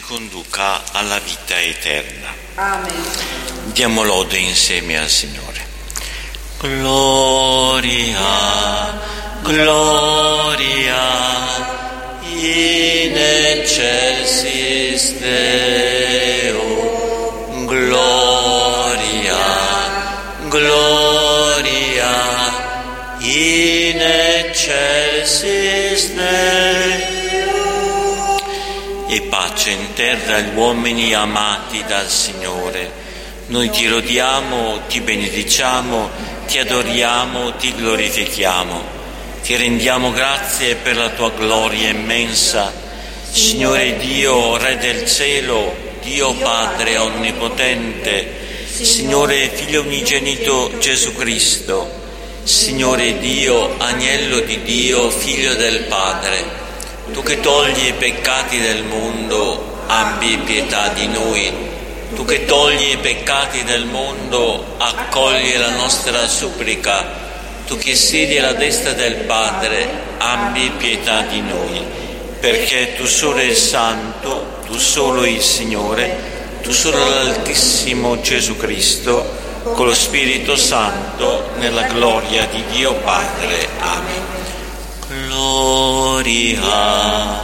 conduca alla vita eterna. Amen. Diamo lode insieme al Signore. Gloria, gloria, in excelsis Deo, gloria, gloria, in excelsis Deo. E pace in terra agli uomini amati dal Signore. Noi ti lodiamo, ti benediciamo, ti adoriamo, ti glorifichiamo. Ti rendiamo grazie per la tua gloria immensa, Signore Dio, Re del cielo, Dio Padre onnipotente, Signore Figlio unigenito Gesù Cristo, Signore Dio, Agnello di Dio, Figlio del Padre, tu che togli i peccati del mondo, abbi pietà di noi. Tu che togli i peccati del mondo, accogli la nostra supplica. Tu che siedi alla destra del Padre, abbi pietà di noi, perché tu solo il Santo, tu solo il Signore, tu solo l'Altissimo Gesù Cristo, con lo Spirito Santo, nella gloria di Dio Padre. Amen. Gloria,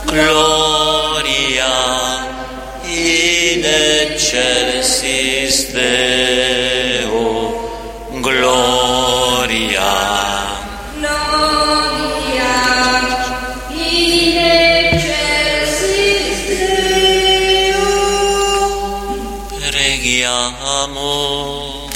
gloria, in excelsis Deo, gloria, Gloria, in excelsis Deo. Preghiamo.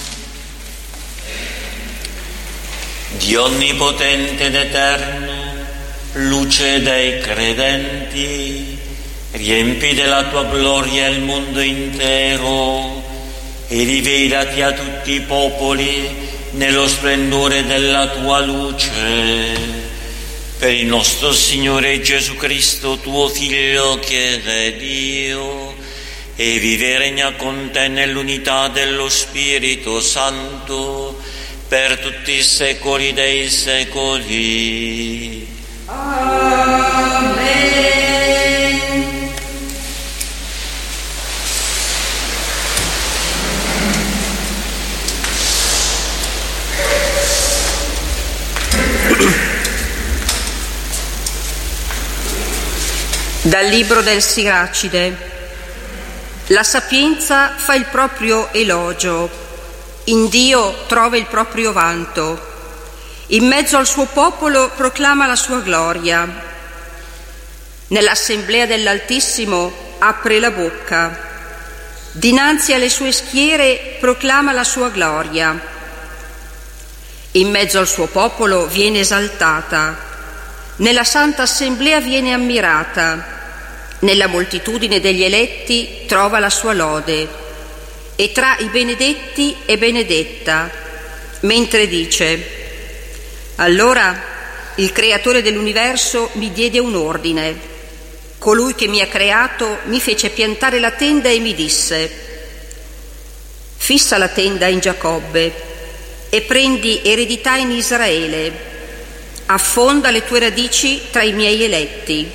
Dio onnipotente ed eterno, luce dei credenti, riempi della tua gloria il mondo intero e rivelati a tutti i popoli nello splendore della tua luce. Per il nostro Signore Gesù Cristo, tuo Figlio, che è Dio, e vive e regna con te nell'unità dello Spirito Santo, per tutti i secoli dei secoli. Amen. Dal libro del Siracide. La sapienza fa il proprio elogio, in Dio trova il proprio vanto, in mezzo al suo popolo proclama la sua gloria. Nell'assemblea dell'Altissimo apre la bocca, dinanzi alle sue schiere proclama la sua gloria. In mezzo al suo popolo viene esaltata, nella santa assemblea viene ammirata, nella moltitudine degli eletti trova la sua lode, e tra i benedetti è benedetta, mentre dice: allora il creatore dell'universo mi diede un ordine, colui che mi ha creato mi fece piantare la tenda e mi disse: fissa la tenda in Giacobbe e prendi eredità in Israele, affonda le tue radici tra i miei eletti.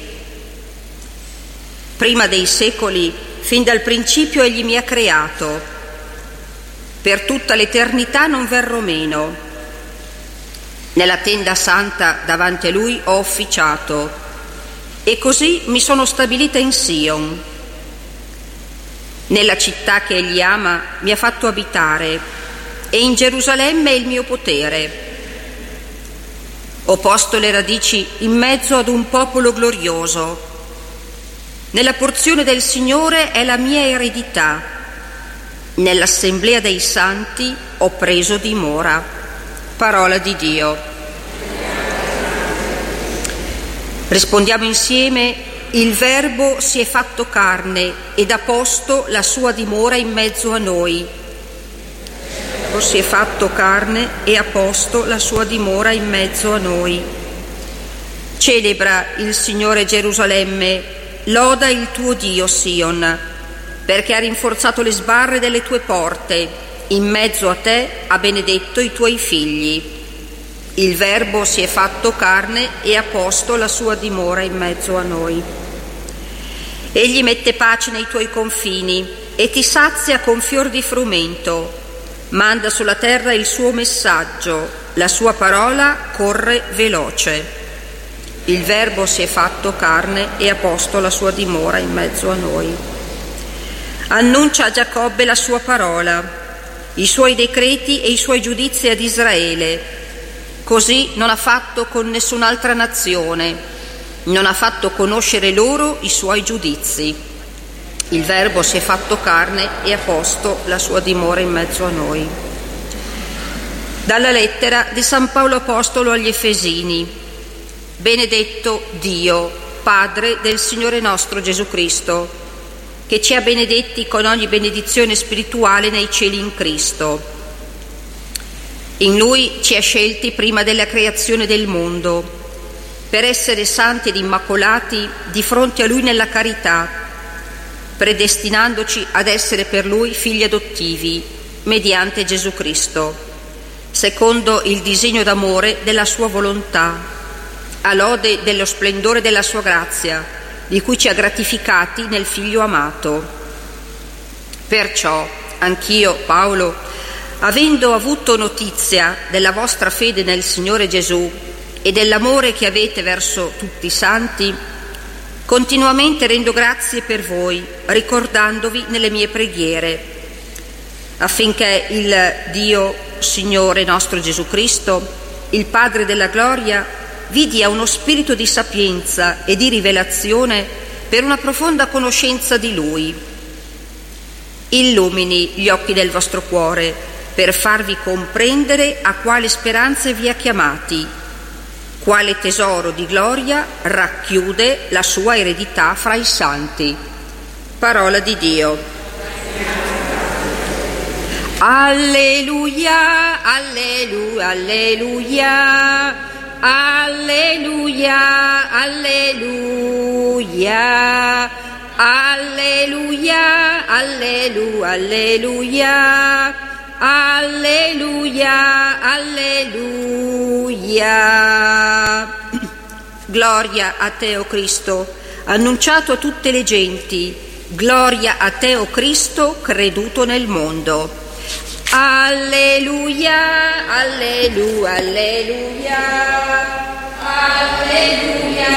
Prima dei secoli, fin dal principio egli mi ha creato, per tutta l'eternità non verrò meno. Nella tenda santa davanti a lui ho officiato, e così mi sono stabilita in Sion. Nella città che egli ama mi ha fatto abitare, e in Gerusalemme è il mio potere. Ho posto le radici in mezzo ad un popolo glorioso. Nella porzione del Signore è la mia eredità. Nell'assemblea dei santi ho preso dimora. Parola di Dio. Rispondiamo insieme: il Verbo si è fatto carne ed ha posto la sua dimora in mezzo a noi. Si è fatto carne e ha posto la sua dimora in mezzo a noi. Celebra il Signore Gerusalemme, loda il tuo Dio Sion, perché ha rinforzato le sbarre delle tue porte, in mezzo a te ha benedetto i tuoi figli. Il Verbo si è fatto carne e ha posto la sua dimora in mezzo a noi. Egli mette pace nei tuoi confini e ti sazia con fior di frumento. Manda sulla terra il suo messaggio, la sua parola corre veloce. Il Verbo si è fatto carne e ha posto la sua dimora in mezzo a noi. Annuncia a Giacobbe la sua parola, i suoi decreti e i suoi giudizi ad Israele. Così non ha fatto con nessun'altra nazione, non ha fatto conoscere loro i suoi giudizi. Il Verbo si è fatto carne e ha posto la sua dimora in mezzo a noi. Dalla lettera di San Paolo Apostolo agli Efesini. Benedetto Dio, Padre del Signore nostro Gesù Cristo, che ci ha benedetti con ogni benedizione spirituale nei cieli in Cristo. In Lui ci ha scelti prima della creazione del mondo, per essere santi ed immacolati di fronte a Lui nella carità, predestinandoci ad essere per Lui figli adottivi, mediante Gesù Cristo, secondo il disegno d'amore della Sua volontà, a lode dello splendore della Sua grazia, di cui ci ha gratificati nel Figlio amato. Perciò, anch'io, Paolo, avendo avuto notizia della vostra fede nel Signore Gesù e dell'amore che avete verso tutti i santi, continuamente rendo grazie per voi, ricordandovi nelle mie preghiere, affinché il Dio, Signore nostro Gesù Cristo, il Padre della gloria, vi dia uno spirito di sapienza e di rivelazione per una profonda conoscenza di Lui. Illumini gli occhi del vostro cuore per farvi comprendere a quale speranza vi ha chiamati, quale tesoro di gloria racchiude la sua eredità fra i santi. Parola di Dio. Alleluia, alleluia, alleluia, alleluia, alleluia, alleluia, alleluia, alleluia, alleluia, alleluia. Gloria a te, o Cristo, annunciato a tutte le genti. Gloria a te, o Cristo, creduto nel mondo. Alleluia, alleluia, alleluia, alleluia,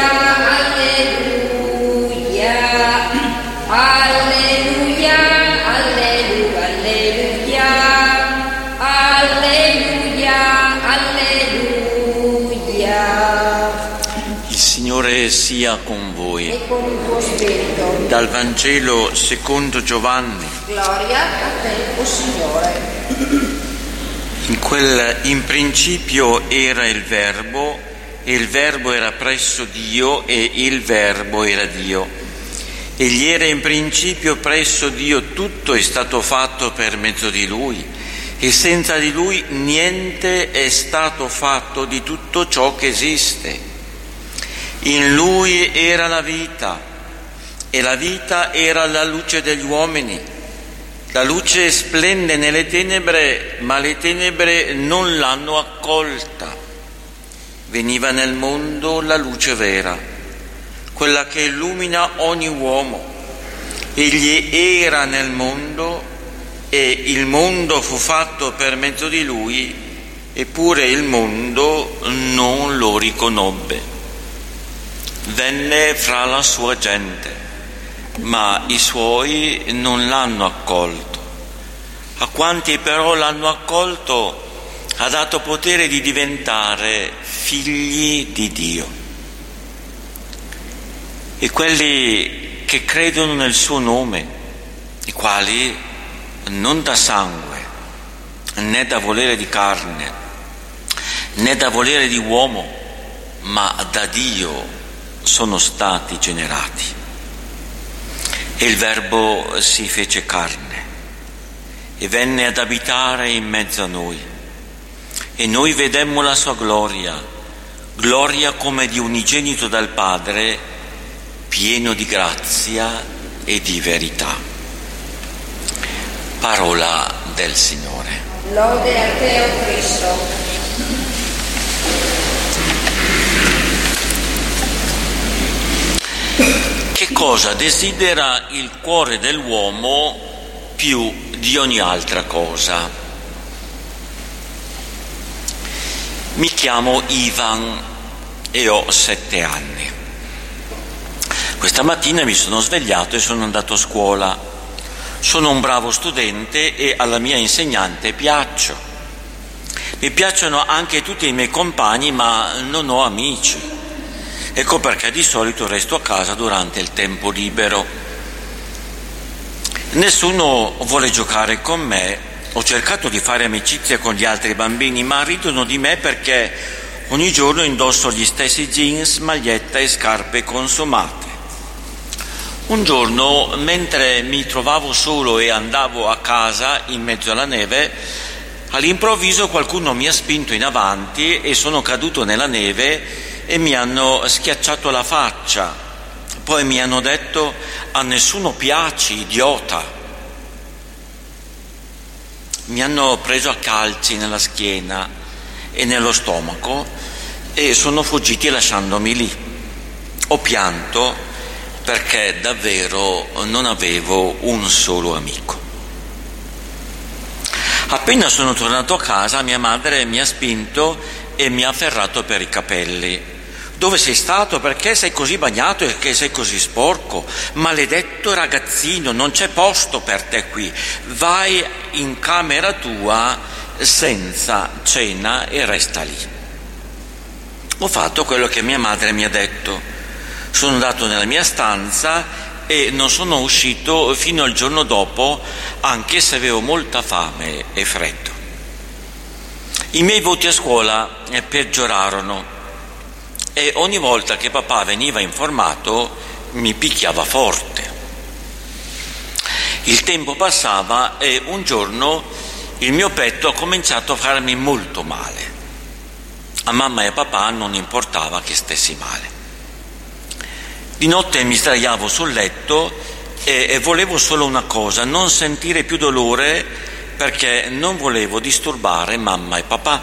alleluia, alleluia, alleluia, alleluia, alleluia. Il Signore sia con voi. E con il tuo spirito. Dal Vangelo secondo Giovanni. Gloria a te, o Signore. In principio era il Verbo, e il Verbo era presso Dio, e il Verbo era Dio. Egli era in principio presso Dio, tutto è stato fatto per mezzo di Lui, e senza di Lui niente è stato fatto di tutto ciò che esiste. In Lui era la vita, e la vita era la luce degli uomini. La luce splende nelle tenebre, ma le tenebre non l'hanno accolta. Veniva nel mondo la luce vera, quella che illumina ogni uomo. Egli era nel mondo e il mondo fu fatto per mezzo di lui, eppure il mondo non lo riconobbe. Venne fra la sua gente, ma i suoi non l'hanno accolto. A quanti però l'hanno accolto ha dato potere di diventare figli di Dio. E quelli che credono nel suo nome, i quali non da sangue, né da volere di carne, né da volere di uomo, ma da Dio sono stati generati. E il Verbo si fece carne e venne ad abitare in mezzo a noi. E noi vedemmo la sua gloria, gloria come di unigenito dal Padre, pieno di grazia e di verità. Parola del Signore. Lode a te, o Cristo. Che Che cosa desidera il cuore dell'uomo più di ogni altra cosa? Mi chiamo Ivan e ho 7 anni. Questa mattina mi sono svegliato e sono andato a scuola. Sono un bravo studente e alla mia insegnante piaccio. Mi piacciono anche tutti i miei compagni, ma non ho amici. Ecco perché di solito resto a casa durante il tempo libero. Nessuno vuole giocare con me. Ho cercato di fare amicizia con gli altri bambini, ma ridono di me perché ogni giorno indosso gli stessi jeans, maglietta e scarpe consumate. Un giorno, mentre mi trovavo solo e andavo a casa in mezzo alla neve, all'improvviso qualcuno mi ha spinto in avanti e sono caduto nella neve e mi hanno schiacciato la faccia. Poi mi hanno detto: a nessuno piaci, idiota. Mi hanno preso a calci nella schiena e nello stomaco e sono fuggiti lasciandomi lì. Ho pianto perché davvero non avevo un solo amico. Appena sono tornato a casa, mia madre mi ha spinto e mi ha afferrato per i capelli. Dove sei stato? Perché sei così bagnato e che sei così sporco? Maledetto ragazzino, non c'è posto per te qui. Vai in camera tua senza cena e resta lì. Ho fatto quello che mia madre mi ha detto. Sono andato nella mia stanza e non sono uscito fino al giorno dopo, anche se avevo molta fame e freddo. I miei voti a scuola peggiorarono e ogni volta che papà veniva informato mi picchiava forte. Il tempo passava e un giorno il mio petto ha cominciato a farmi molto male. A mamma e a papà non importava che stessi male. Di notte mi sdraiavo sul letto e volevo solo una cosa: non sentire più dolore, perché non volevo disturbare mamma e papà.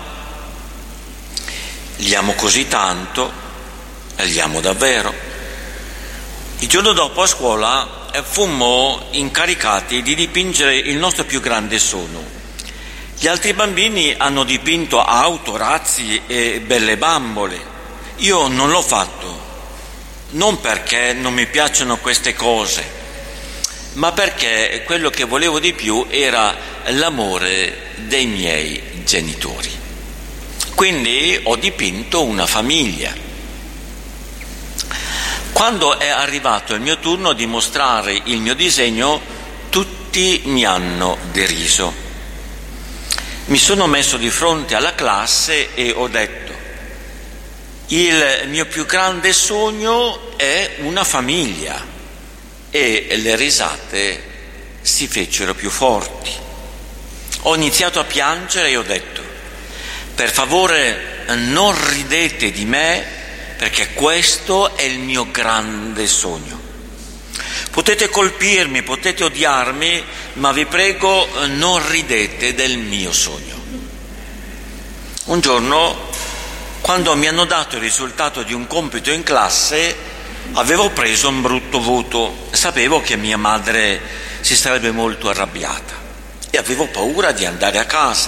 Li amo così tanto, e li amo davvero. Il giorno dopo a scuola fummo incaricati di dipingere il nostro più grande sogno. Gli altri bambini hanno dipinto auto, razzi e belle bambole. Io non l'ho fatto. Non perché non mi piacciono queste cose, ma perché quello che volevo di più era l'amore dei miei genitori. Quindi ho dipinto una famiglia. Quando è arrivato il mio turno di mostrare il mio disegno, tutti mi hanno deriso. Mi sono messo di fronte alla classe e ho detto: il mio più grande sogno è una famiglia. E le risate si fecero più forti. Ho iniziato a piangere e ho detto: per favore non ridete di me, perché questo è il mio grande sogno. Potete colpirmi, potete odiarmi, ma vi prego non ridete del mio sogno. Un giorno, quando mi hanno dato il risultato di un compito in classe, avevo preso un brutto voto. Sapevo che mia madre si sarebbe molto arrabbiata e avevo paura di andare a casa.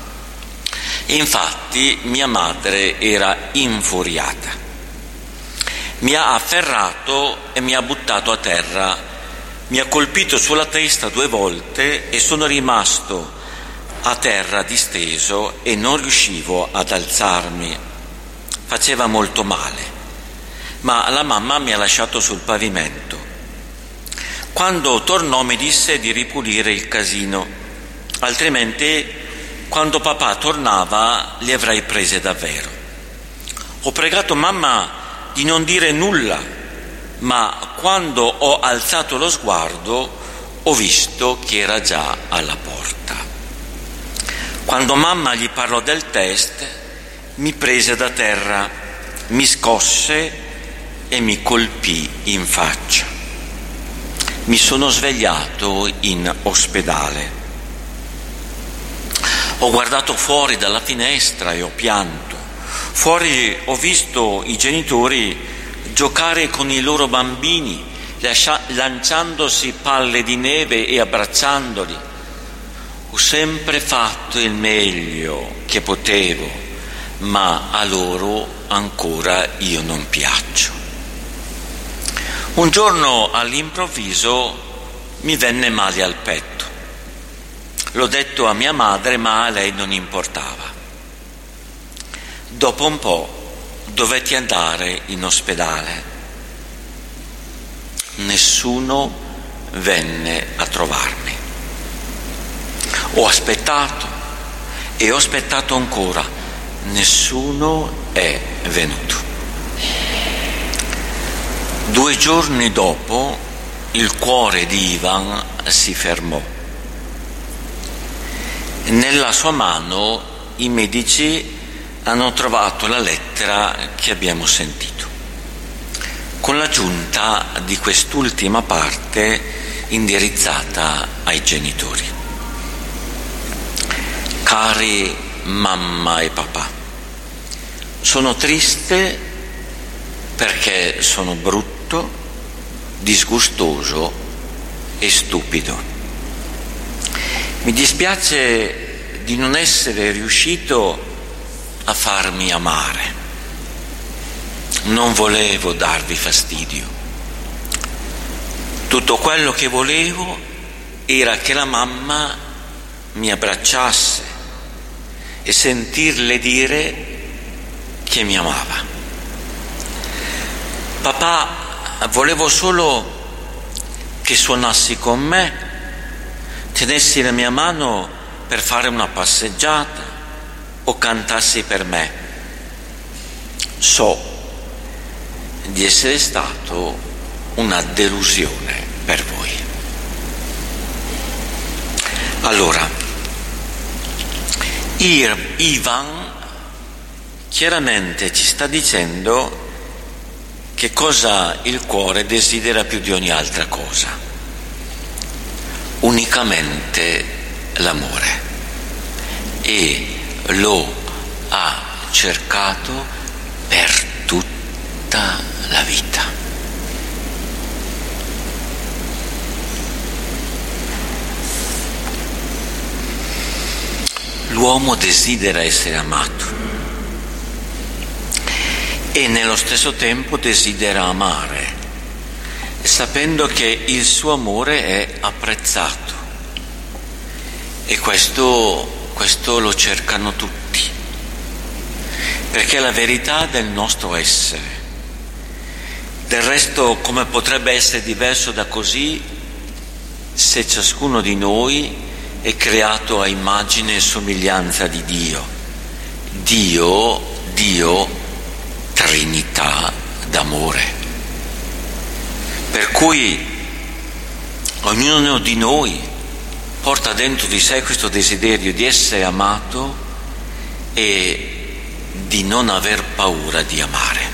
Infatti mia madre era infuriata. Mi ha afferrato e mi ha buttato a terra. Mi ha colpito sulla testa 2 volte e sono rimasto a terra disteso e non riuscivo ad alzarmi. Faceva molto male, ma la mamma mi ha lasciato sul pavimento. Quando tornò mi disse di ripulire il casino, altrimenti quando papà tornava li avrei prese davvero. Ho pregato mamma di non dire nulla, ma quando ho alzato lo sguardo ho visto che era già alla porta. Quando mamma gli parlò del test, mi prese da terra, mi scosse e mi colpì in faccia. Mi sono svegliato in ospedale. Ho guardato fuori dalla finestra e ho pianto. Fuori ho visto i genitori giocare con i loro bambini lanciandosi palle di neve e abbracciandoli. Ho sempre fatto il meglio che potevo, ma a loro ancora io non piaccio. Un giorno all'improvviso mi venne male al petto. L'ho detto a mia madre, ma a lei non importava. Dopo un po' dovetti andare in ospedale. Nessuno venne a trovarmi. Ho aspettato e ho aspettato ancora. Nessuno è venuto. 2 giorni dopo il cuore di Ivan si fermò. Nella sua mano i medici hanno trovato la lettera che abbiamo sentito, con l'aggiunta di quest'ultima parte indirizzata ai genitori. Cari mamma e papà, sono triste perché sono brutto, disgustoso e stupido. Mi dispiace di non essere riuscito a farmi amare. Non volevo darvi fastidio. Tutto quello che volevo era che la mamma mi abbracciasse e sentirle dire che mi amava. Papà, volevo solo che suonassi con me, tenessi la mia mano per fare una passeggiata o cantassi per me. So di essere stato una delusione per voi. Allora, Ivan chiaramente ci sta dicendo che cosa il cuore desidera più di ogni altra cosa: unicamente l'amore, e lo ha cercato per tutta la vita. L'uomo desidera essere amato e nello stesso tempo desidera amare, sapendo che il suo amore è apprezzato, e questo lo cercano tutti, perché è la verità del nostro essere. Del resto, come potrebbe essere diverso da così se ciascuno di noi è creato a immagine e somiglianza di Dio? Dio, Trinità d'amore. Per cui ognuno di noi porta dentro di sé questo desiderio di essere amato e di non aver paura di amare.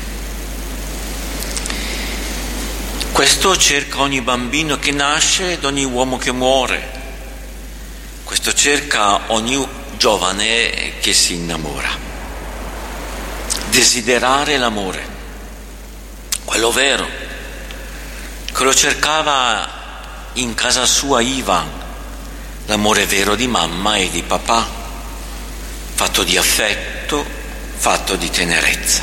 Questo cerca ogni bambino che nasce ed ogni uomo che muore. Questo cerca ogni giovane che si innamora. Desiderare l'amore, quello vero, che lo cercava in casa sua Ivan, l'amore vero di mamma e di papà, fatto di affetto, fatto di tenerezza.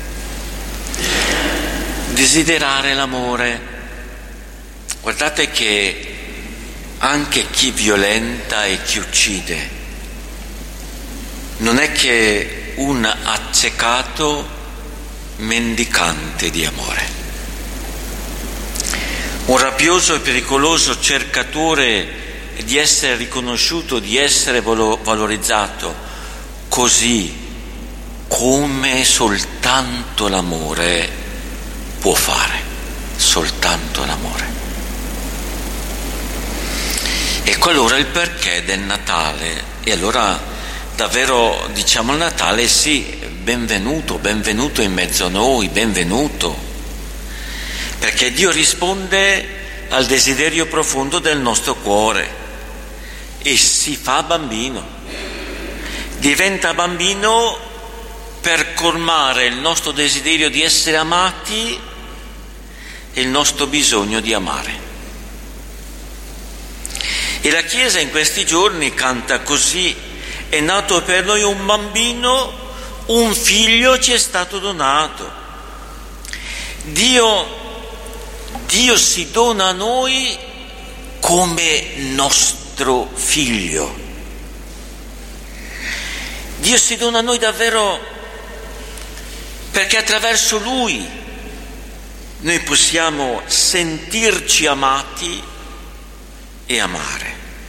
Desiderare l'amore. Guardate che anche chi violenta e chi uccide non è che un accecato mendicante di amore, un rabbioso e pericoloso cercatore di essere riconosciuto, di essere valorizzato, così come soltanto l'amore può fare, soltanto l'amore. Ecco allora il perché del Natale. E allora davvero diciamo al Natale sì, benvenuto in mezzo a noi, benvenuto, perché Dio risponde al desiderio profondo del nostro cuore e si fa bambino, diventa bambino per colmare il nostro desiderio di essere amati il nostro bisogno di amare. E la Chiesa in questi giorni canta così: è nato per noi un bambino, un figlio ci è stato donato. Dio si dona a noi come nostro figlio. Dio si dona a noi davvero perché attraverso Lui noi possiamo sentirci amati e amare.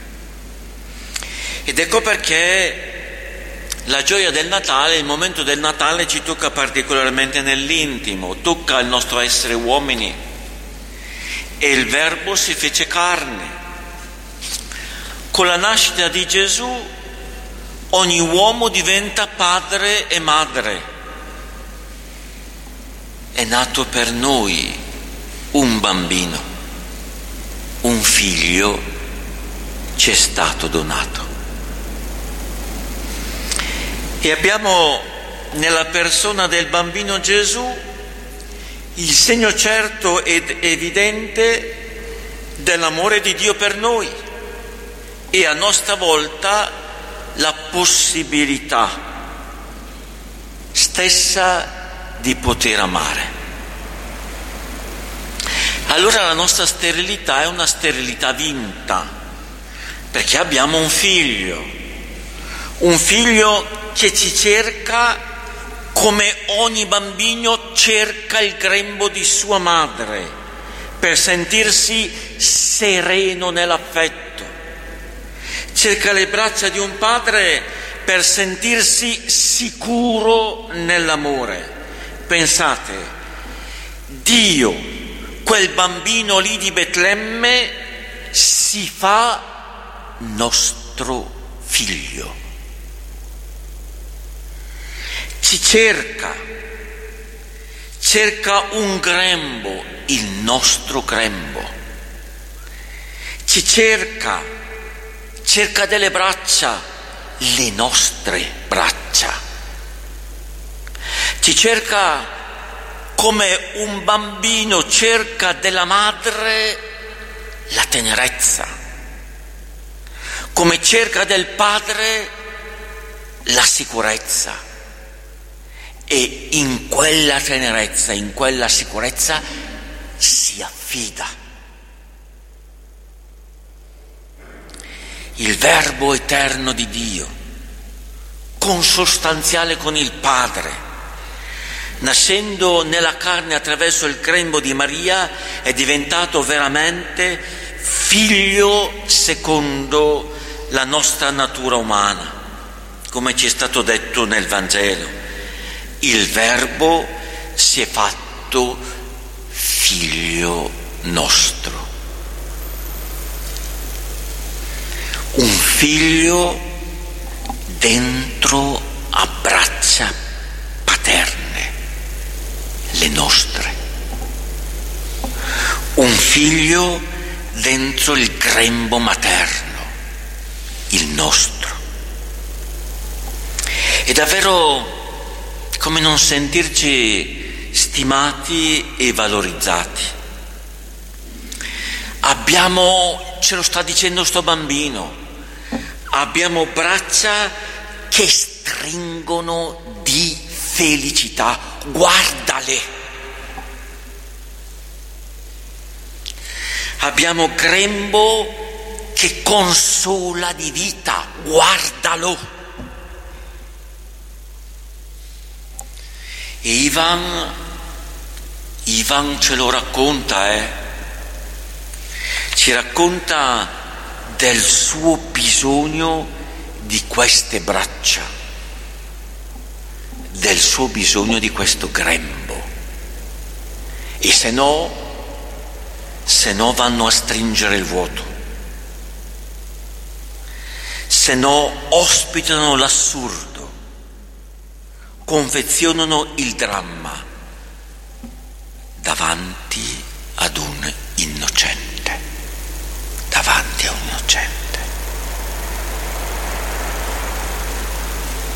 Ed ecco perché la gioia del Natale, il momento del Natale ci tocca particolarmente nell'intimo, tocca il nostro essere uomini. E il Verbo si fece carne. Con la nascita di Gesù ogni uomo diventa padre e madre. È nato per noi un bambino, un figlio ci è stato donato. E abbiamo nella persona del bambino Gesù il segno certo ed evidente dell'amore di Dio per noi e a nostra volta la possibilità stessa di poter amare. Allora la nostra sterilità è una sterilità vinta, perché abbiamo un figlio che ci cerca come ogni bambino cerca il grembo di sua madre per sentirsi sereno nell'affetto, cerca le braccia di un padre per sentirsi sicuro nell'amore. Pensate, Dio, quel bambino lì di Betlemme, si fa nostro figlio. Ci cerca un grembo, il nostro grembo. Ci cerca delle braccia, le nostre braccia. Ci cerca come un bambino cerca della madre la tenerezza, come cerca del padre la sicurezza. E in quella tenerezza, in quella sicurezza si affida. Il Verbo eterno di Dio, consostanziale con il Padre, nascendo nella carne attraverso il grembo di Maria, è diventato veramente figlio secondo la nostra natura umana, come ci è stato detto nel Vangelo. Il Verbo si è fatto figlio nostro. Un figlio dentro a braccia paterne, le nostre. Un figlio dentro il grembo materno, il nostro. È davvero come non sentirci stimati e valorizzati. Ce lo sta dicendo sto bambino, abbiamo braccia che stringono di felicità, guardale. Abbiamo grembo che consola di vita, guardalo. E Ivan ce lo racconta, ci racconta del suo bisogno di queste braccia, del suo bisogno di questo grembo. E se no vanno a stringere il vuoto, se no ospitano l'assurdo, confezionano il dramma davanti ad un innocente, davanti a un innocente.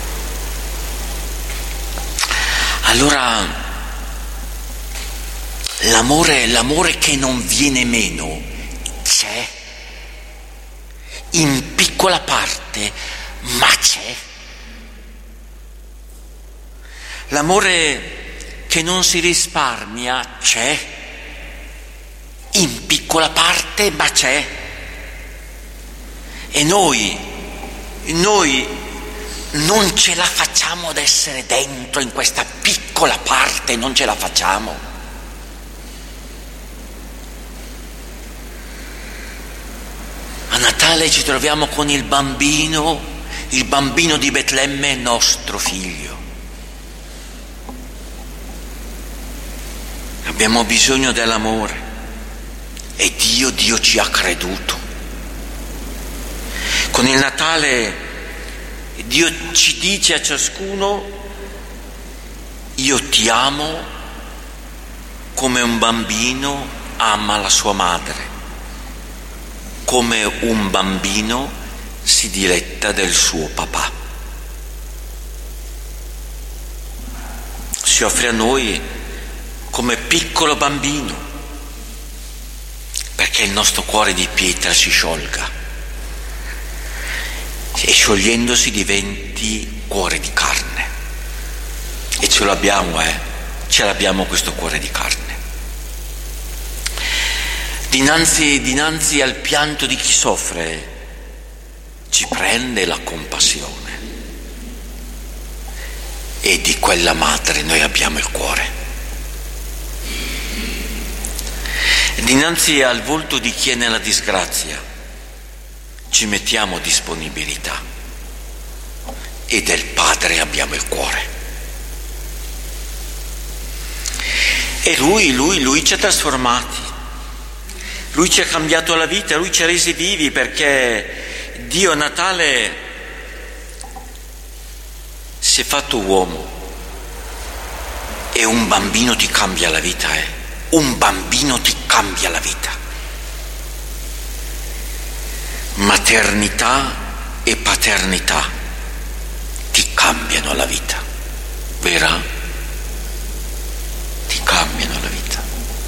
Allora l'amore che non viene meno c'è, in piccola parte, ma c'è. L'amore che non si risparmia c'è, in piccola parte, ma c'è. E noi non ce la facciamo ad essere dentro in questa piccola parte, non ce la facciamo. A Natale ci troviamo con il bambino di Betlemme, nostro figlio. Abbiamo bisogno dell'amore e Dio ci ha creduto. Con il Natale Dio ci dice a ciascuno: io ti amo come un bambino ama la sua madre, come un bambino si diletta del suo papà. Si offre a noi come piccolo bambino, perché il nostro cuore di pietra si sciolga e sciogliendosi diventi cuore di carne. E ce l'abbiamo questo cuore di carne. Dinanzi al pianto di chi soffre ci prende la compassione, e di quella madre noi abbiamo il cuore. Dinanzi al volto di chi è nella disgrazia ci mettiamo disponibilità, e del Padre abbiamo il cuore. E Lui ci ha trasformati, Lui ci ha cambiato la vita, Lui ci ha resi vivi, perché Dio a Natale si è fatto uomo. E un bambino ti cambia la vita, un bambino ti cambia la vita. Maternità e paternità ti cambiano la vita, vera? Ti cambiano la vita.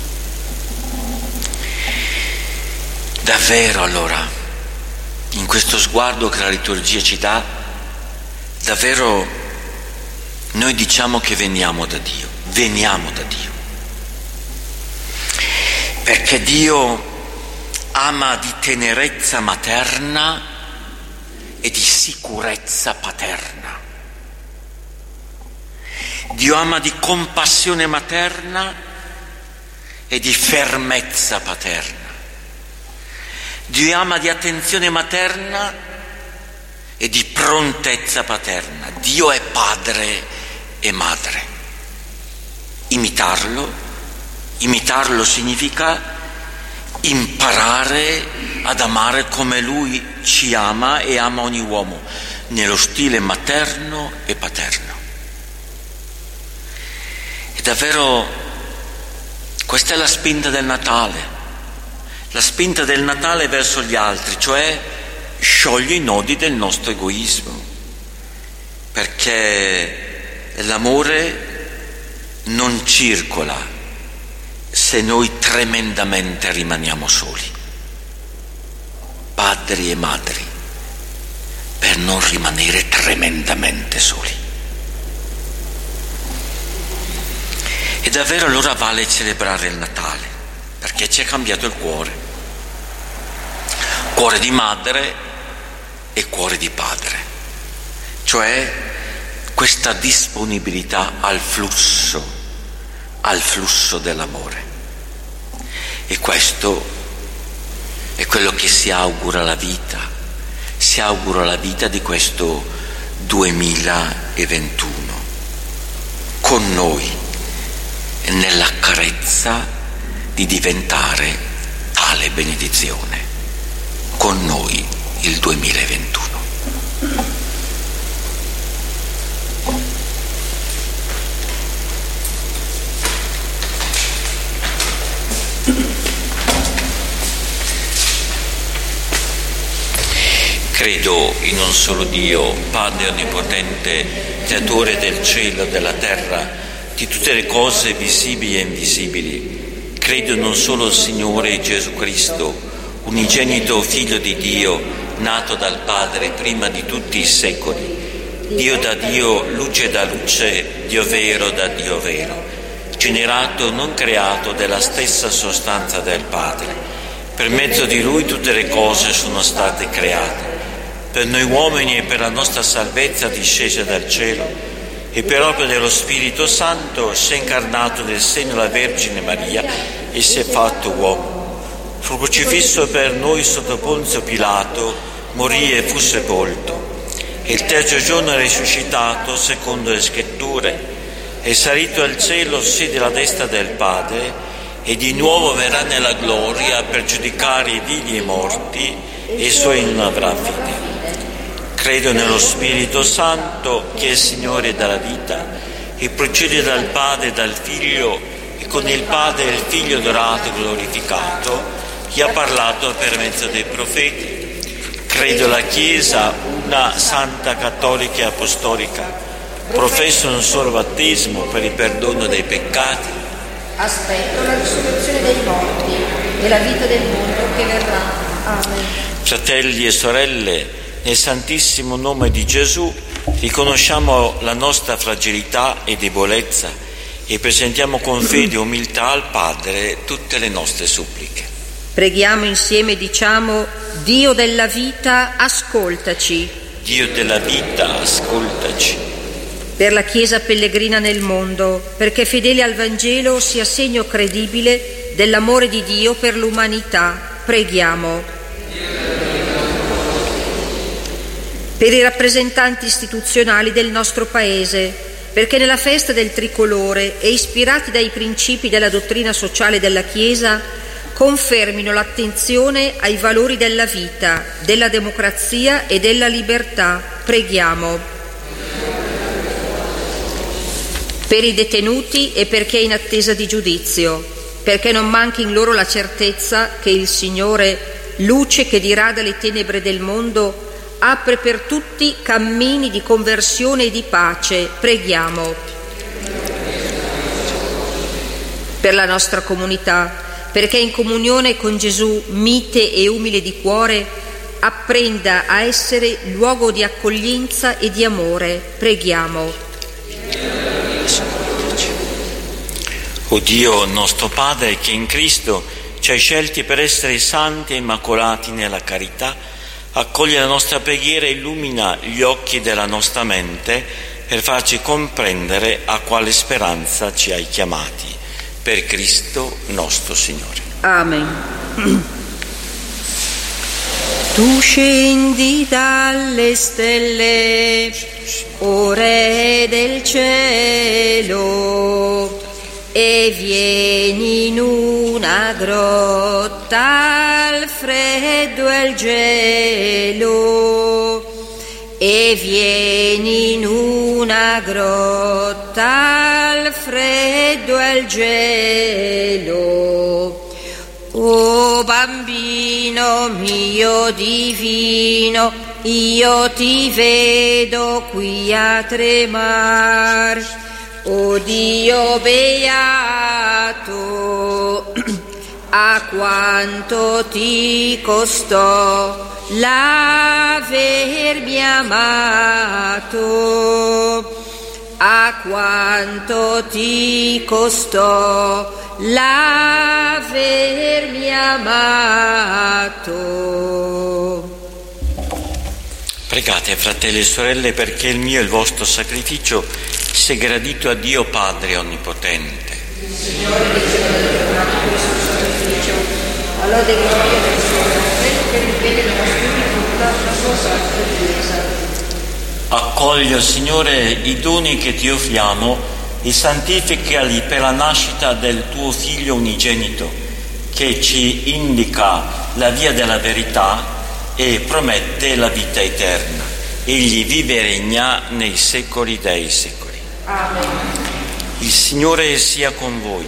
Davvero, allora, in questo sguardo che la liturgia ci dà, davvero noi diciamo che veniamo da Dio, perché Dio ama di tenerezza materna e di sicurezza paterna. Dio ama di compassione materna e di fermezza paterna. Dio ama di attenzione materna e di prontezza paterna. Dio è padre e madre. Imitarlo significa imparare ad amare come Lui ci ama e ama ogni uomo, nello stile materno e paterno. E davvero questa è la spinta del Natale verso gli altri, cioè scioglie i nodi del nostro egoismo, perché l'amore non circola se noi tremendamente rimaniamo soli, padri e madri, per non rimanere tremendamente soli. E davvero allora vale celebrare il Natale, perché ci è cambiato il cuore di madre e cuore di padre, cioè questa disponibilità al flusso dell'amore. E questo è quello che si augura la vita di questo 2021, con noi, nella carezza di diventare tale benedizione, con noi il 2021. Credo in un solo Dio, Padre onnipotente, creatore del cielo e della terra, di tutte le cose visibili e invisibili. Credo in un solo Signore Gesù Cristo, unigenito Figlio di Dio, nato dal Padre prima di tutti i secoli, Dio da Dio, luce da luce, Dio vero da Dio vero, generato, non creato, della stessa sostanza del Padre. Per mezzo di Lui tutte le cose sono state create. Per noi uomini e per la nostra salvezza discese dal cielo, e per opera dello Spirito Santo si è incarnato nel seno della Vergine Maria e si è fatto uomo. Fu crocifisso per noi sotto Ponzio Pilato, morì e fu sepolto. E il terzo giorno è risuscitato secondo le Scritture, è salito al cielo, siede alla destra del Padre, e di nuovo verrà nella gloria per giudicare i vivi e i morti, e i suoi non avrà fine. Credo nello Spirito Santo, che è il Signore della vita, e procede dal Padre e dal Figlio, e con il Padre e il Figlio adorato e glorificato, che ha parlato per mezzo dei profeti. Credo alla Chiesa, una santa, cattolica e apostolica. Professo un solo battesimo per il perdono dei peccati. Aspetto la risurrezione dei morti e la vita del mondo che verrà. Amen. Fratelli e sorelle, nel santissimo nome di Gesù riconosciamo la nostra fragilità e debolezza e presentiamo con fede e umiltà al Padre tutte le nostre suppliche. Preghiamo insieme e diciamo: Dio della vita, ascoltaci. Dio della vita, ascoltaci. Per la Chiesa pellegrina nel mondo, perché fedele al Vangelo sia segno credibile dell'amore di Dio per l'umanità, preghiamo. Per i rappresentanti istituzionali del nostro Paese, perché nella festa del tricolore e ispirati dai principi della dottrina sociale della Chiesa confermino l'attenzione ai valori della vita, della democrazia e della libertà. Preghiamo. Per i detenuti e perché in attesa di giudizio, perché non manchi in loro la certezza che il Signore, luce che dirada le tenebre del mondo, apre per tutti cammini di conversione e di pace. Preghiamo. Per la nostra comunità, perché in comunione con Gesù, mite e umile di cuore, apprenda a essere luogo di accoglienza e di amore. Preghiamo. O Dio nostro Padre, che in Cristo ci hai scelti per essere santi e immacolati nella carità, accoglie la nostra preghiera e illumina gli occhi della nostra mente per farci comprendere a quale speranza ci hai chiamati. Per Cristo nostro Signore. Amen. Tu scendi dalle stelle, o Re del cielo, e vieni in una grotta al freddo e al gelo, e vieni in una grotta al freddo e al gelo. O bambino mio divino, io ti vedo qui a tremar. O Dio beato, a quanto ti costò l'avermi amato, a quanto ti costò l'avermi amato. Pregate, fratelli e sorelle, perché il mio e il vostro sacrificio sia gradito a Dio Padre Onnipotente. Signore, riceva questo sacrificio, allora di gloria del suo nome, per il bene della tutta la sua santa Chiesa. Accoglie, Signore, i doni che ti offriamo e santificali per la nascita del tuo Figlio unigenito, che ci indica la via della verità e promette la vita eterna. Egli vive e regna nei secoli dei secoli. Amen. Il Signore sia con voi.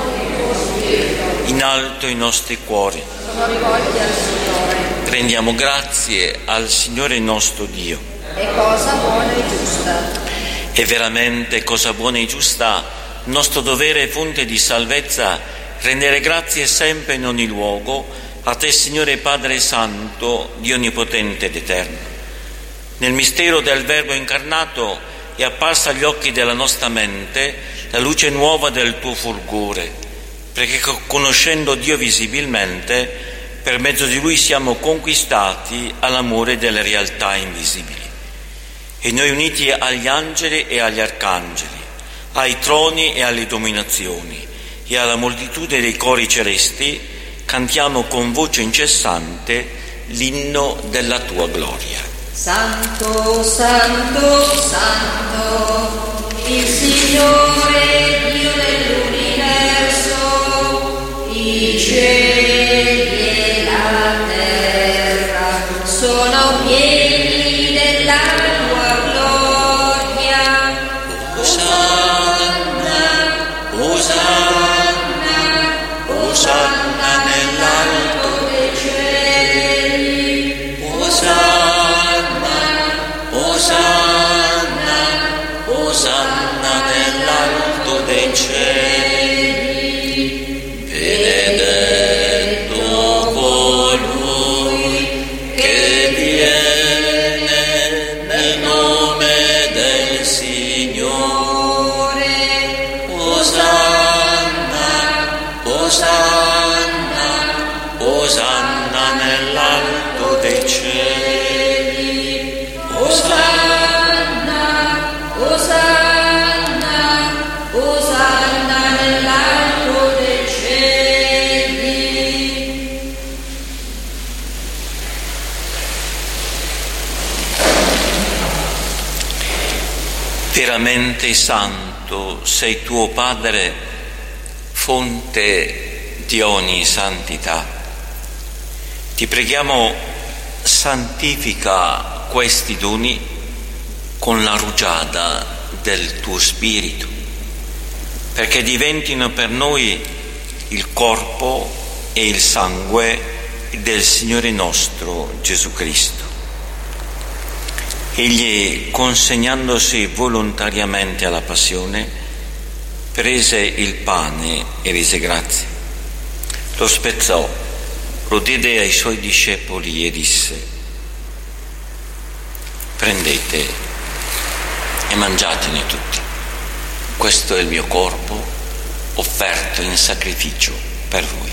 In alto i nostri cuori. Sono rivolti al Signore. Rendiamo grazie al Signore nostro Dio. È cosa buona e giusta. È veramente cosa buona e giusta, nostro dovere e fonte di salvezza, rendere grazie sempre in ogni luogo a Te, Signore Padre Santo, Dio Onnipotente ed Eterno. Nel mistero del Verbo incarnato è apparsa agli occhi della nostra mente la luce nuova del Tuo fulgore, perché conoscendo Dio visibilmente, per mezzo di Lui siamo conquistati all'amore delle realtà invisibili. E noi, uniti agli angeli e agli arcangeli, ai troni e alle dominazioni e alla moltitudine dei cori celesti, cantiamo con voce incessante l'inno della Tua gloria. Santo, Santo, Santo, il Signore Dio dell'universo, i cieli e la terra sono pieni della Tua gloria. Osanna, Osanna, Osanna nell'alto dei cieli. Osanna, Osanna, Osanna nell'alto dei cieli. Benedetto colui che viene nel nome del Signore. Osanna, Osanna, Osanna nell'alto dei cieli. Osanna, Osanna, Osanna nell'alto dei cieli. Veramente santo sei Tuo Padre, fonte di ogni santità. Ti preghiamo, santifica questi doni con la rugiada del Tuo Spirito, perché diventino per noi il corpo e il sangue del Signore nostro Gesù Cristo. Egli, consegnandosi volontariamente alla passione, prese il pane e rese grazie. Lo spezzò, lo diede ai Suoi discepoli e disse: prendete e mangiatene tutti. Questo è il mio corpo offerto in sacrificio per voi.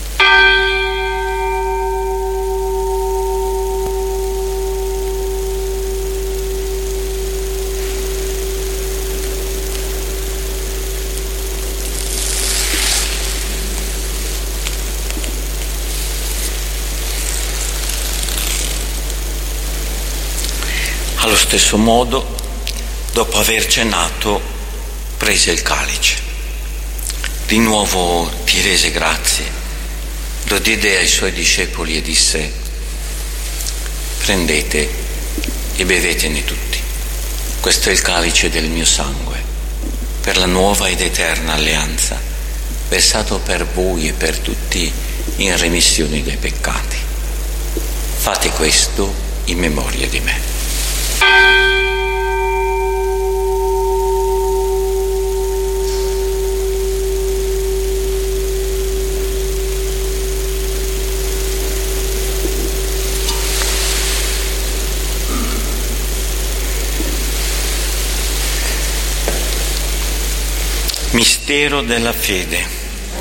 Allo stesso modo, dopo aver cenato, prese il calice. Di nuovo ti rese grazie, lo diede ai Suoi discepoli e disse: prendete e bevetene tutti. Questo è il calice del mio sangue, per la nuova ed eterna alleanza, versato per voi e per tutti in remissione dei peccati. Fate questo in memoria di me. Mistero della fede.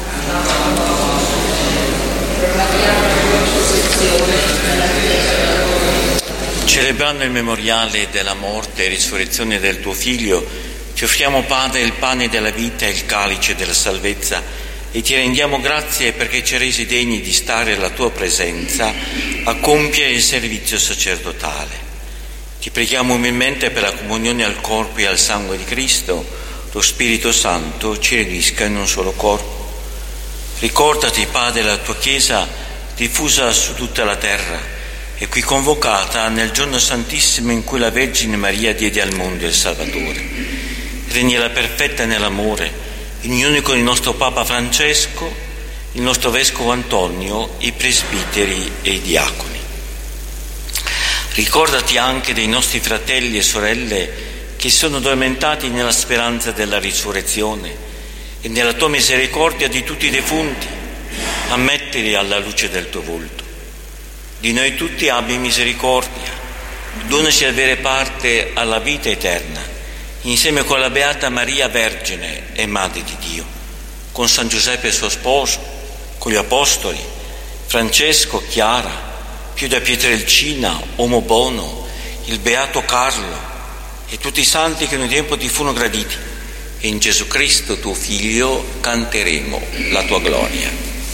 Celebrando il memoriale della morte e risurrezione del Tuo Figlio, ti offriamo, Padre, il pane della vita e il calice della salvezza, e ti rendiamo grazie perché ci hai resi degni di stare alla Tua presenza a compiere il servizio sacerdotale. Ti preghiamo umilmente per la comunione al corpo e al sangue di Cristo. Lo Spirito Santo ci riunisca in un solo corpo. Ricordati, Padre, la Tua Chiesa diffusa su tutta la terra e qui convocata nel giorno santissimo in cui la Vergine Maria diede al mondo il Salvatore. Regnila perfetta nell'amore, in unione con il nostro Papa Francesco, il nostro Vescovo Antonio, i presbiteri e i diaconi. Ricordati anche dei nostri fratelli e sorelle che sono addormentati nella speranza della risurrezione, e nella tua misericordia di tutti i defunti, ammettili alla luce del tuo volto. Di noi tutti abbi misericordia, donaci di avere parte alla vita eterna, insieme con la Beata Maria Vergine e Madre di Dio, con San Giuseppe suo sposo, con gli Apostoli, Francesco, Chiara, Pio da Pietrelcina, Uomo Bono, il Beato Carlo e tutti i santi che in un tempo ti furono graditi. E in Gesù Cristo, tuo Figlio, canteremo la tua gloria.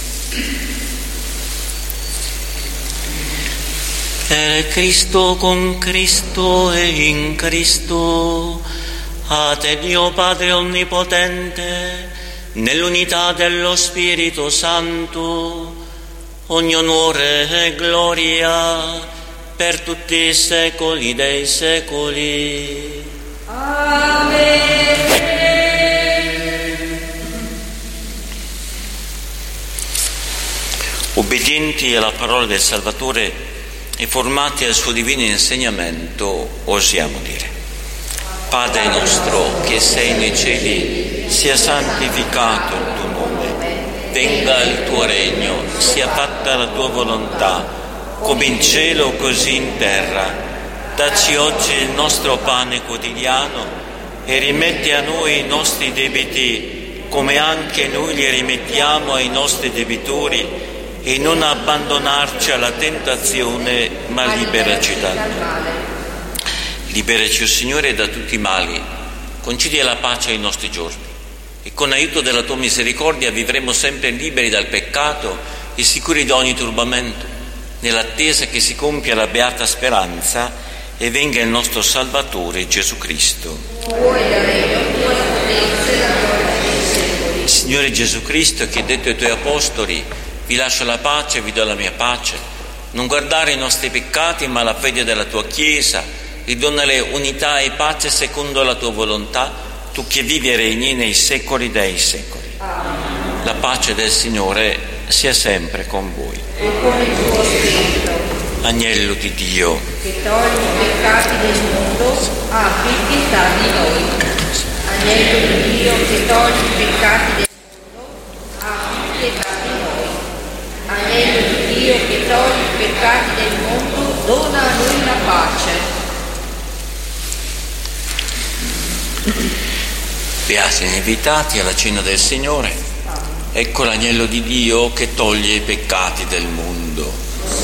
Per Cristo, con Cristo e in Cristo, a te Dio Padre Onnipotente, nell'unità dello Spirito Santo, ogni onore e gloria per tutti i secoli dei secoli. Amen. Obbedienti alla parola del Salvatore e formati al suo divino insegnamento, osiamo dire: Padre nostro che sei nei cieli, sia santificato il tuo nome, venga il tuo regno, sia fatta la tua volontà, come in cielo così in terra. Dacci oggi il nostro pane quotidiano e rimetti a noi i nostri debiti, come anche noi li rimettiamo ai nostri debitori, e non abbandonarci alla tentazione, ma liberaci dal male. Liberaci, o Signore, da tutti i mali, concedi la pace ai nostri giorni, e con aiuto della tua misericordia vivremo sempre liberi dal peccato e sicuri da ogni turbamento, nell'attesa che si compia la beata speranza e venga il nostro Salvatore Gesù Cristo. Signore Gesù Cristo, che hai detto ai tuoi apostoli: vi lascio la pace, vi do la mia pace, non guardare i nostri peccati ma la fede della tua Chiesa, ridonale unità e pace secondo la tua volontà, tu che vivi e regni nei secoli dei secoli. La pace del Signore sia sempre con voi. E con il tuo spirito. Agnello di Dio, che togli i peccati del mondo, abbi pietà di noi. Agnello di Dio, che togli i peccati del mondo, abbi pietà di noi. Agnello di Dio, che togli i peccati del mondo, dona a noi la pace. beati e invitati alla cena del Signore. Ecco l'agnello di Dio che toglie i peccati del mondo.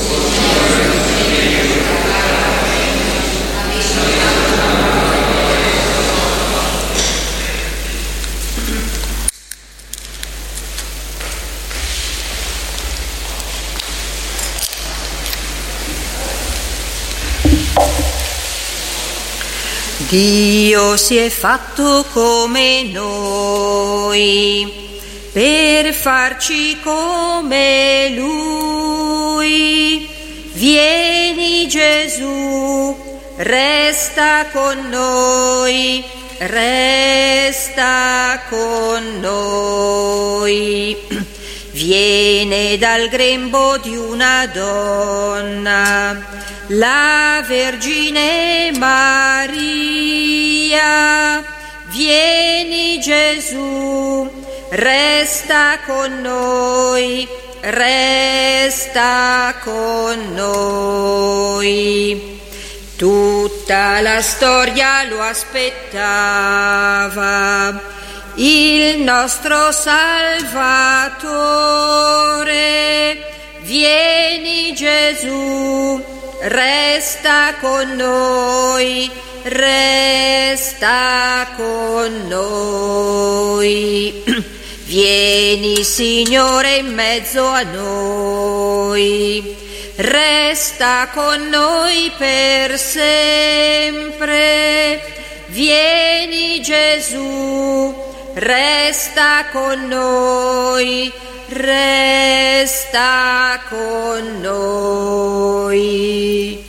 Dio si è fatto come noi per farci come Lui. Vieni Gesù, resta con noi, resta con noi. Viene dal grembo di una donna, la Vergine Maria. Vieni Gesù, resta con noi, resta con noi. Tutta la storia lo aspettava, il nostro Salvatore. Vieni Gesù, resta con noi, resta con noi. Vieni Signore in mezzo a noi, resta con noi per sempre. Vieni Gesù, resta con noi, resta con noi.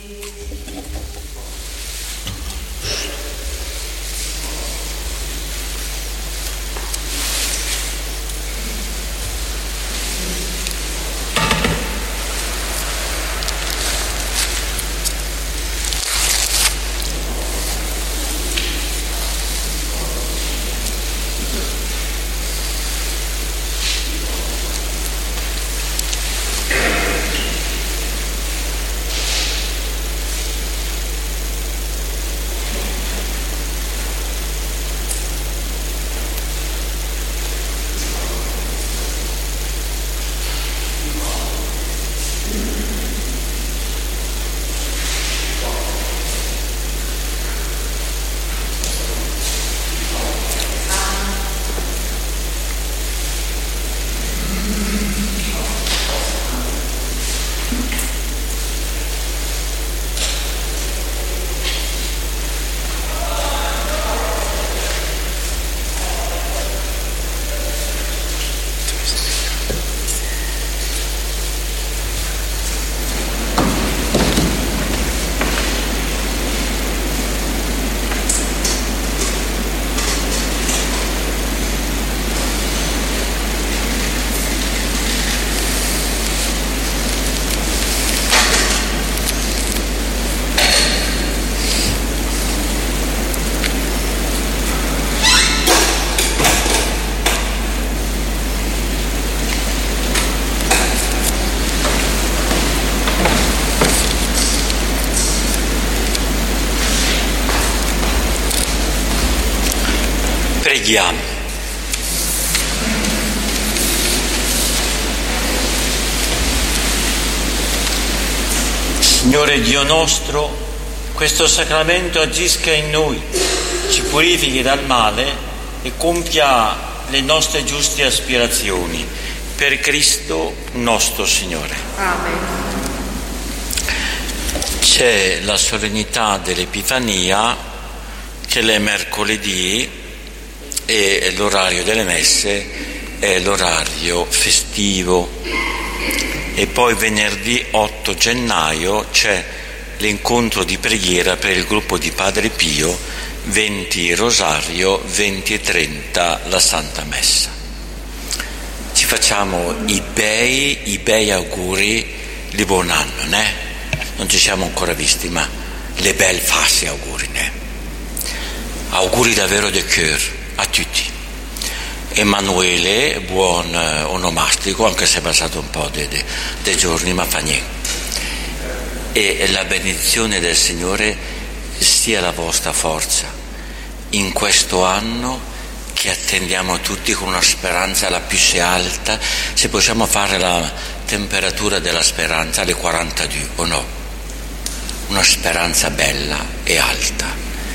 Preghiamo. Signore Dio nostro, questo sacramento agisca in noi, ci purifichi dal male e compia le nostre giuste aspirazioni. Per Cristo nostro Signore. Amen. C'è la solennità dell'Epifania, che è mercoledì, e l'orario delle messe è l'orario festivo. E poi venerdì 8 gennaio c'è l'incontro di preghiera per il gruppo di Padre Pio, 20 Rosario, 20 e 30 la Santa Messa. Ci facciamo i bei auguri di buon anno, né? Non ci siamo ancora visti, ma le belle fassi auguri, né? Auguri davvero de cœur a tutti. Emanuele, buon onomastico, anche se è passato un po' dei giorni, ma fa niente. E la benedizione del Signore sia la vostra forza in questo anno che attendiamo tutti con una speranza la più alta. Se possiamo fare la temperatura della speranza alle 42 o no? Una speranza bella e alta.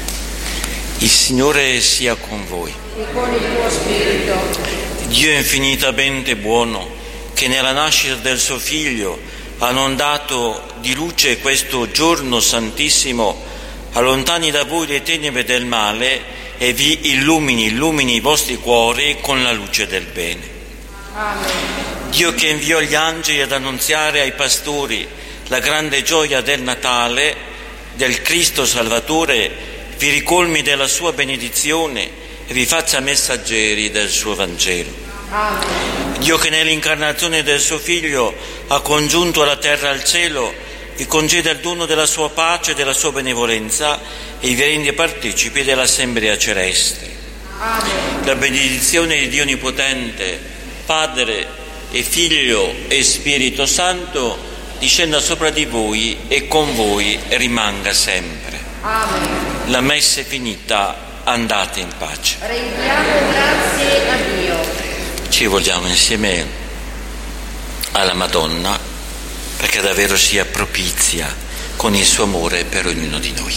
Il Signore sia con voi. E con il tuo spirito. Dio infinitamente buono, che nella nascita del suo Figlio ha inondato di luce questo giorno santissimo, allontani da voi le tenebre del male e vi illumini i vostri cuori con la luce del bene. Amen. Dio che inviò gli angeli ad annunziare ai pastori la grande gioia del Natale, del Cristo Salvatore, vi ricolmi della sua benedizione e vi faccia messaggeri del suo Vangelo. Amen. Dio che nell'incarnazione del suo Figlio ha congiunto la terra al cielo, vi conceda il dono della sua pace e della sua benevolenza e vi rende partecipi dell'Assemblea Celeste. Amen. La benedizione di Dio Onnipotente, Padre e Figlio e Spirito Santo, discenda sopra di voi e con voi rimanga sempre. Amen. La messa è finita, andate in pace. Rendiamo grazie a Dio. Ci vogliamo insieme alla Madonna, perché davvero sia propizia con il suo amore per ognuno di noi.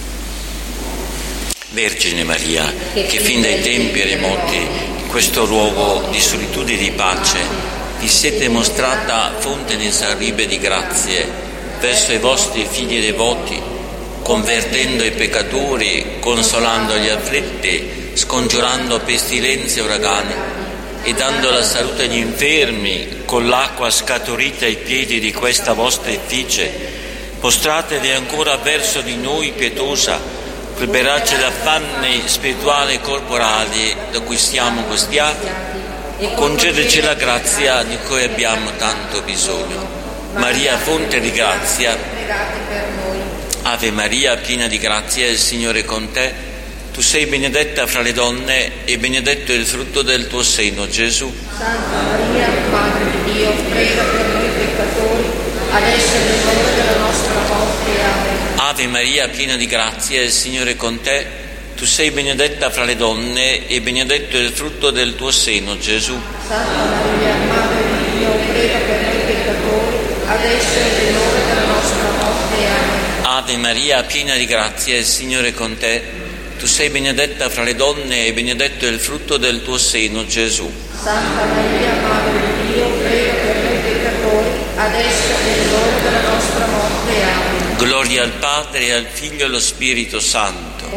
Vergine Maria, che fin dai tempi remoti in questo luogo di solitudine e di pace vi siete mostrata fonte inesauribile di grazie verso i vostri figli devoti, convertendo i peccatori, consolando gli afflitti, scongiurando pestilenze e uragani e dando la salute agli infermi con l'acqua scaturita ai piedi di questa vostra effigie, mostratevi ancora verso di noi pietosa, liberaci da affanni spirituali e corporali da cui siamo angustiati, concedeci la grazia di cui abbiamo tanto bisogno. Maria, fonte di grazia, Ave Maria, piena di grazia, il Signore è con te. Tu sei benedetta fra le donne e benedetto è il frutto del tuo seno, Gesù. Santa Maria, Madre di Dio, prega per noi peccatori, adesso è l'ora della nostra morte. Amen. Ave Maria, piena di grazia, il Signore è con te. Tu sei benedetta fra le donne e benedetto è il frutto del tuo seno, Gesù. Santa Maria, Madre di Dio, prega per noi peccatori, adesso è l'ora della nostra morte. Amen. Ave Maria, piena di grazia, il Signore è con te. Tu sei benedetta fra le donne e benedetto è il frutto del tuo seno, Gesù. Santa Maria, Madre di Dio, prega per noi peccatori, adesso è l'ora della nostra morte. Amen. Gloria al Padre, al Figlio e allo Spirito Santo.